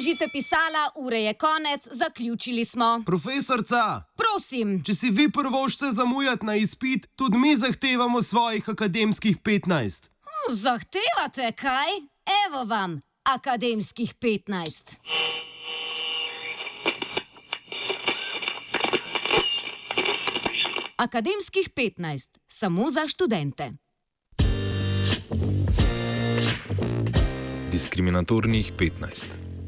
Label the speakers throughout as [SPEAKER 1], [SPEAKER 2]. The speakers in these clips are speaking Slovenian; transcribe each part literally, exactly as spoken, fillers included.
[SPEAKER 1] Zložite pisala, ure je konec, zaključili smo.
[SPEAKER 2] Profesorca!
[SPEAKER 1] Prosim.
[SPEAKER 2] Če si vi prvošče zamujati na izpit, tudi mi zahtevamo svojih akademskih petnajst.
[SPEAKER 1] Zahtevate kaj? Evo vam, akademskih petnajst. Akademskih petnajst, samo za študente.
[SPEAKER 3] Diskriminatornih petnajst.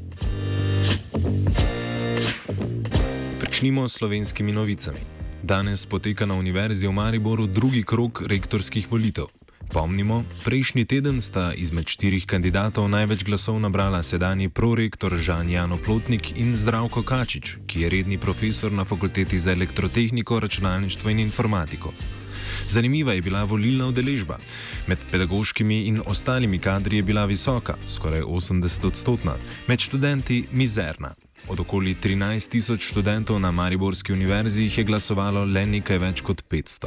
[SPEAKER 3] Pričnimo s slovenskimi novicami. Danes poteka na Univerzi v Mariboru drugi krog rektorskih volitev. Pomnimo, prejšnji teden sta izmed štirih kandidatov največ glasov nabrala sedanji prorektor Žan Jano Plotnik in Zdravko Kačič, ki je redni profesor na Fakulteti za elektrotehniko, računalništvo in informatiko. Zanimiva je bila volilna udeležba. Med pedagoškimi in ostalimi kadri je bila visoka, skoraj osemdeset odstotna, med študenti mizerna. Od okoli trinajst tisoč študentov na Mariborski univerzi jih je glasovalo le nekaj več kot petsto.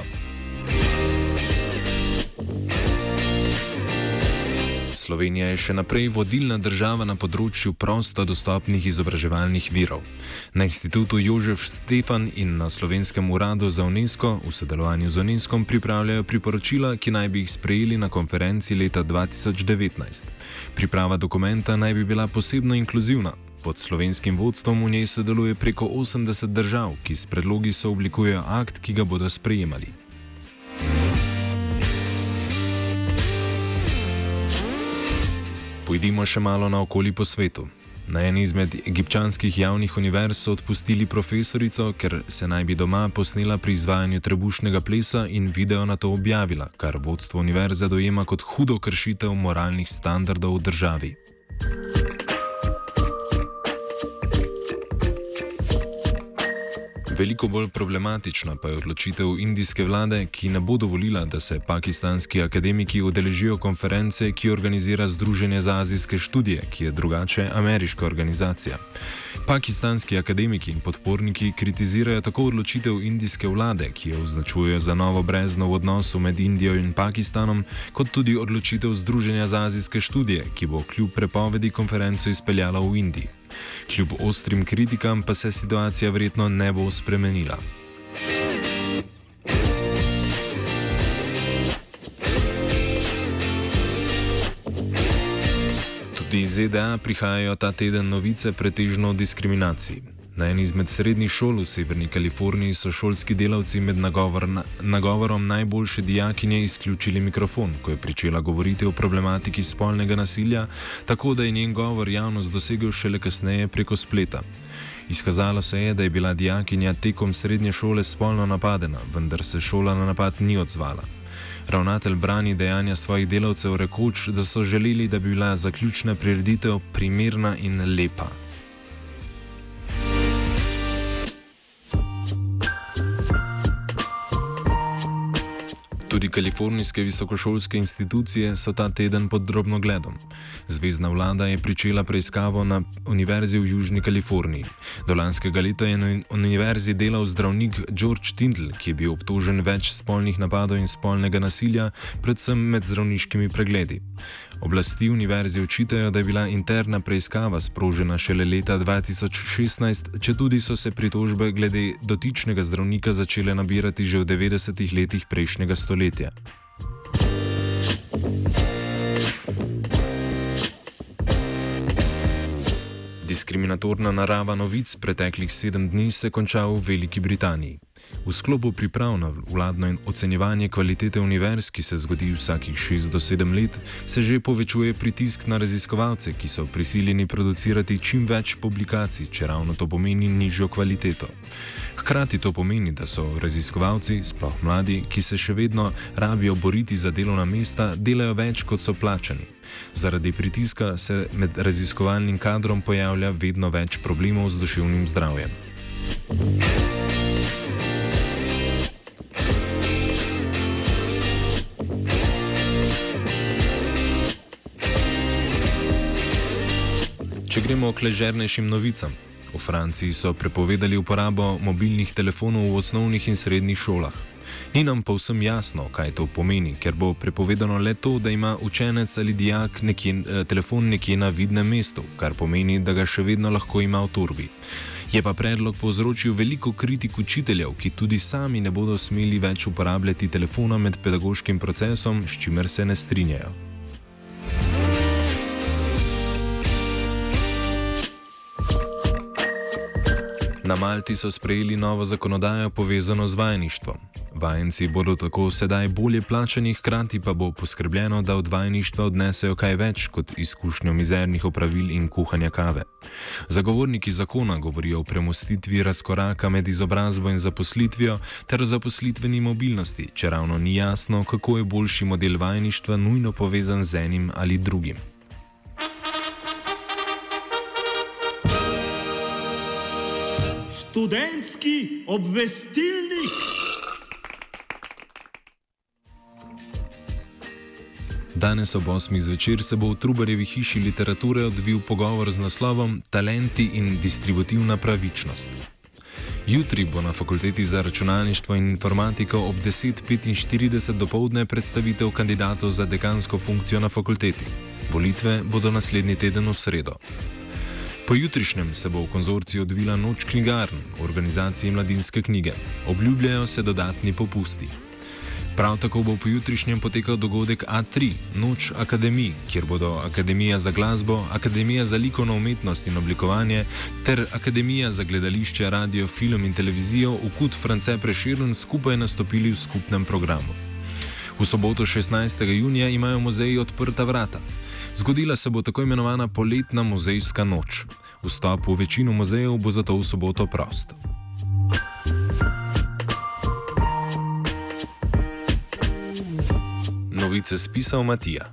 [SPEAKER 3] Slovenija je še naprej vodilna država na področju prosto dostopnih izobraževalnih virov. Na Institutu Jožef Stefan in na Slovenskem uradu za UNESCO v sodelovanju z UNESCO pripravljajo priporočila, ki naj bi jih sprejeli na konferenci leta dva tisoč devetnajst. Priprava dokumenta naj bi bila posebno inkluzivna. Pod slovenskim vodstvom v njej sodeluje preko osemdeset držav, ki s predlogi sooblikujejo akt, ki ga bodo sprejemali. Pojdimo še malo naokoli po svetu. Na eni izmed egipčanskih javnih univerz so odpustili profesorico, ker se naj bi doma posnela pri izvajanju trebušnega plesa in video na to objavila, kar vodstvo univerze dojema kot hudo kršitev moralnih standardov v državi. Veliko bolj problematična pa je odločitev indijske vlade, ki ne bo dovolila, da se pakistanski akademiki udeležijo konference, ki organizira Združenje za azijske študije, ki je drugače ameriška organizacija. Pakistanski akademiki in podporniki kritizirajo tako odločitev indijske vlade, ki jo označujejo za novo brezno v odnosu med Indijo in Pakistanom, kot tudi odločitev Združenja za azijske študije, ki bo kljub prepovedi konferenco izpeljala v Indiji. Kljub ostrim kritikam pa se situacija verjetno ne bo spremenila. Tudi iz Z D A prihajajo ta teden novice pretežno o diskriminaciji. Na eni izmed srednjih šol v Severni Kaliforniji so šolski delavci med nagovor, na, nagovorom najboljše dijakinje izključili mikrofon, ko je pričela govoriti o problematiki spolnega nasilja, tako da je njen govor javnost dosegel šele kasneje preko spleta. Izkazalo se je, da je bila dijakinja tekom srednje šole spolno napadena, vendar se šola na napad ni odzvala. Ravnatelj brani dejanja svojih delavcev rekoč, da so želeli, da bi bila zaključna prireditev primerna in lepa. Tudi kalifornijske visokošolske institucije so ta teden pod drobnogledom. Zvezna vlada je pričela preiskavo na Univerzi v Južni Kaliforniji. Do lanskega leta je na univerzi delal zdravnik George Tindall, ki je bil obtožen več spolnih napadov in spolnega nasilja, predvsem med zdravniškimi pregledi. Oblasti univerzi očitajo, da je bila interna preiskava sprožena šele leta dva tisoč šestnajst, četudi so se pritožbe glede dotičnega zdravnika začele nabirati že v devetdesetih letih prejšnjega stoletja. Diskriminatorna narava novic preteklih sedem dni se konča v Veliki Britaniji. V sklopu priprav na vladno ocenjevanje kvalitete univerz, ki se zgodi vsakih šest do sedem let, se že povečuje pritisk na raziskovalce, ki so prisiljeni producirati čim več publikacij, če ravno to pomeni nižjo kvaliteto. Hkrati to pomeni, da so raziskovalci, sploh mladi, ki se še vedno rabijo boriti za delovna mesta, delajo več, kot so plačani. Zaradi pritiska se med raziskovalnim kadrom pojavlja vedno več problemov z duševnim zdravjem. Če gremo k ležernejšim novicam. V Franciji so prepovedali uporabo mobilnih telefonov v osnovnih in srednjih šolah. Ni nam povsem jasno, kaj to pomeni, ker bo prepovedano le to, da ima učenec ali dijak nekje, eh, telefon nekje na vidnem mestu, kar pomeni, da ga še vedno lahko ima v torbi. Je pa predlog povzročil veliko kritik učiteljev, ki tudi sami ne bodo smeli več uporabljati telefona med pedagoškim procesom, s čimer se ne strinjajo. Na Malti so sprejeli novo zakonodajo povezano z vajeništvom. Vajenci bodo tako sedaj bolje plačani, hkrati pa bo poskrbljeno, da od vajeništva odnesejo kaj več kot izkušnjo mizernih opravil in kuhanja kave. Zagovorniki zakona govorijo o premostitvi razkoraka med izobrazbo in zaposlitvijo ter o zaposlitveni mobilnosti, čeravno ni jasno, kako je boljši model vajeništva nujno povezan z enim ali drugim.
[SPEAKER 4] Študentski obvestilnik.
[SPEAKER 3] Danes ob osmih zvečer se bo v Trubarjevi hiši literature odvil pogovor z naslovom Talenti in distributivna pravičnost. Jutri bo na Fakulteti za računalništvo in informatiko ob deset petinštirideset dopoldne predstavitev kandidatov za dekansko funkcijo na fakulteti. Volitve bodo naslednji teden v sredo. Po jutrišnjem se bo v konzorciju odvila Noč knjigarn v organizaciji Mladinske knjige. Obljubljajo se dodatni popusti. Prav tako bo po jutrišnjem potekal dogodek A tri, Noč akademij, kjer bodo Akademija za glasbo, Akademija za likovno umetnost in oblikovanje ter Akademija za gledališče, radio, film in televizijo v Kud France Prešeren skupaj nastopili v skupnem programu. V soboto šestnajstega junija imajo muzeji odprta vrata. Zgodila se bo tako imenovana poletna muzejska noč. Vstop v večino muzejev bo zato v soboto prost. Novice spisal Matija.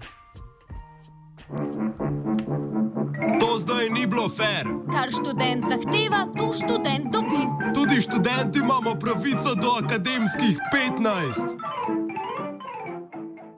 [SPEAKER 2] To zdaj ni bilo fair.
[SPEAKER 1] Kar študent zahteva, to študent dobi.
[SPEAKER 2] Tudi študenti imamo pravico do akademskih petnajst.